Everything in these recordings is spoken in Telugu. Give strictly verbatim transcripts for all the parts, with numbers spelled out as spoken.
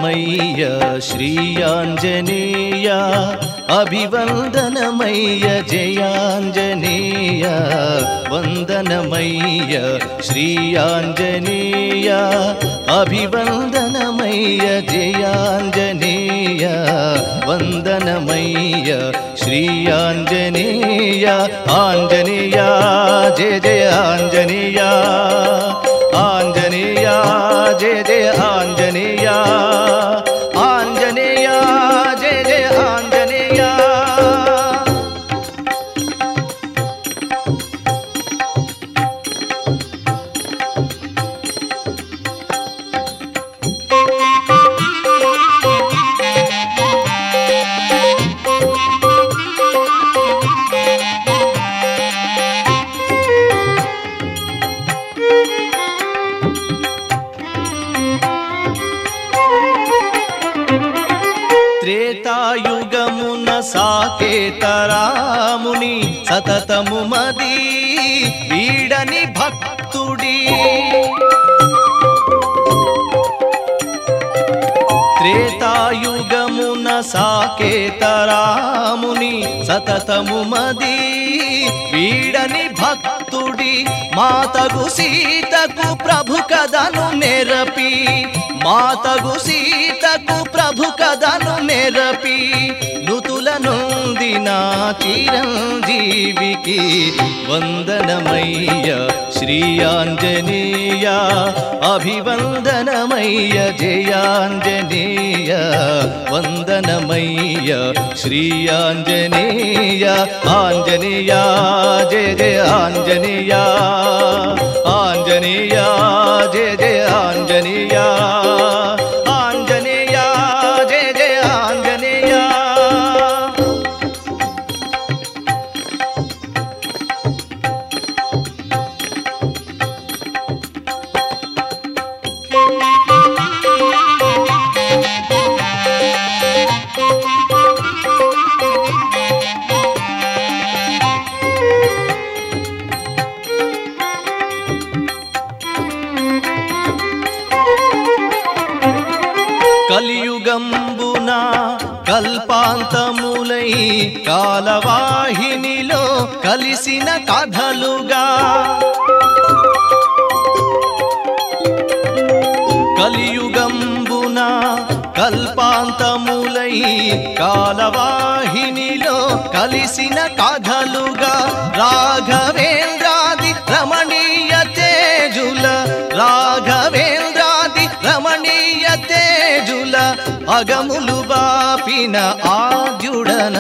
వందనమయ్య శ్రీ ఆంజనేయ అభివందనమయ్య జయాంజనేయ వందనమయ్య శ్రీ ఆంజనేయ అభివందనమయ్య జయాంజనేయ వందనమయ్య శ్రీ ఆంజనేయ ఆంజనేయ జయ జయ ఆంజనేయ ఆంజనేయ జయ జయ ఆంజనేయ ఆంజనేయ జయ జయ ఆంజనేయ త్రేతాయుగమున సాకేతరాముని సతతము మది వీడని భక్తుడి త్రేతాయుగమున సాకేతరాముని సతతము మది వీడని భక్తుడి మాతగు సీతకు ప్రభు కథను నెరపి మాతగు సీతకు ప్రభు కథను నెరపి నుతుల నొందిన చిరంజీవికి వందనమయ్య శ్రీ ఆంజనేయ అభివందనమయ్య జయాంజనేయ వందనమయ్య శ్రీ ఆంజనేయ ఆంజనేయ జయ జయ ఆంజనేయ ఆంజనేయ జయ జయ ఆంజనేయ ఆంజనేయ జయ జయ ఆంజనేయ కలియుగంబున కల్పాంతములై కాలవాహినిలో కలిసిన కథలుగా కలియుగంబున కల్పాంతములై కాలవాహినిలో కలిసిన కథలుగా రాఘవేంద్రాది రమణీయ తేజుల రాఘవేంద్రాది రమణీయ తేజుల అగములు బాపిన ఆద్యుడనా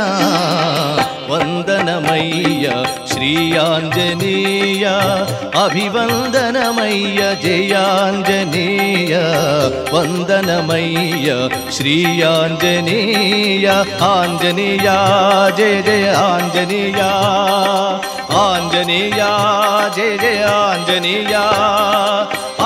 వందనమయ్య శ్రీ ఆంజనేయ అభివందనమయ్య జయాంజనేయ వందనమయ్య శ్రీ ఆంజనేయ ఆంజనేయ జయ జయ ఆంజనేయ ఆంజనేయ జయ జయ ఆంజనేయ